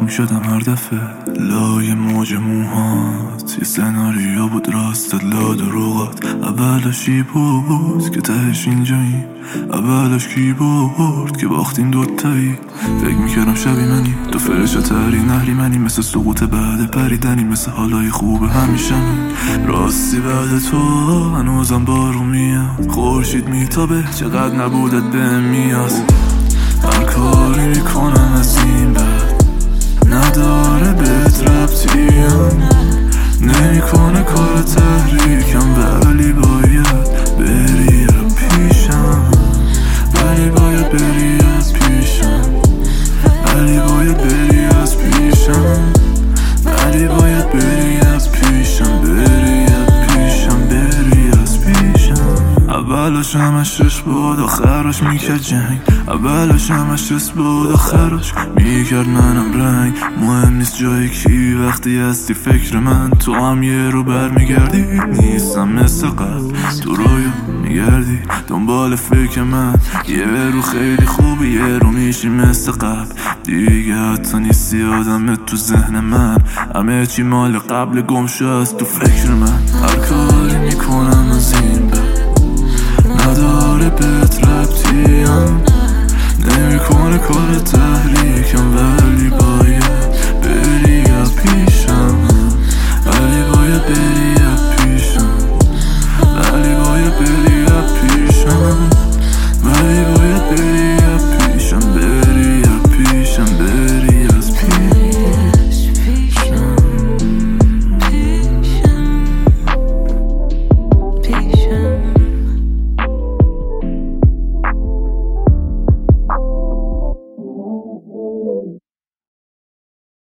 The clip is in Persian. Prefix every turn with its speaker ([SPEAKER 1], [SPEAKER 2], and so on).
[SPEAKER 1] میشدم هر دفعه لای موج موهات. یه سناریو بود راستت لا دروغات. اولش ای بود که تهش اینجایی، اولش کی برد که باختیم دوتایی. فکر میکردم شبی منی تو فرشا تری نهری منی، مثل سقوط بعد پریدنی، مثل حالای خوب همیشنی. راستی بعد تو هنوزم بارون میاد، خورشید میتابه چقدر نبودت بهم میاد. هر کاری میکنم از این بعد نداره بهت ربطیم، نمیکنه کار تحریکم، ولی باید بری پیشم، ولی باید بری از پیشم، ولی باید بری از پیشم، ولی باید بری از پیشم، بری از پیشم، بری از پیشم. اولش همش رش بود آخرش میکرد جنگ، اولش همش رس بود آخرش میکرد منم رنگ. مهم نیست جای کی وقتی هستی فکر من، تو هم یه رو برمیگردی. نیستم مثل قبل تو رویا میگردی دنبال فکر من، یه رو خیلی خوبی یه رو میشی مثل قبل دیگه. حتی نیستی آدمت تو ذهن من، همه چی مال قبل گم شد تو فکر من. هر کاری میکنم از این بعد نداره بهت ربطیم، نمیکنه کار تحریکم، ولی باید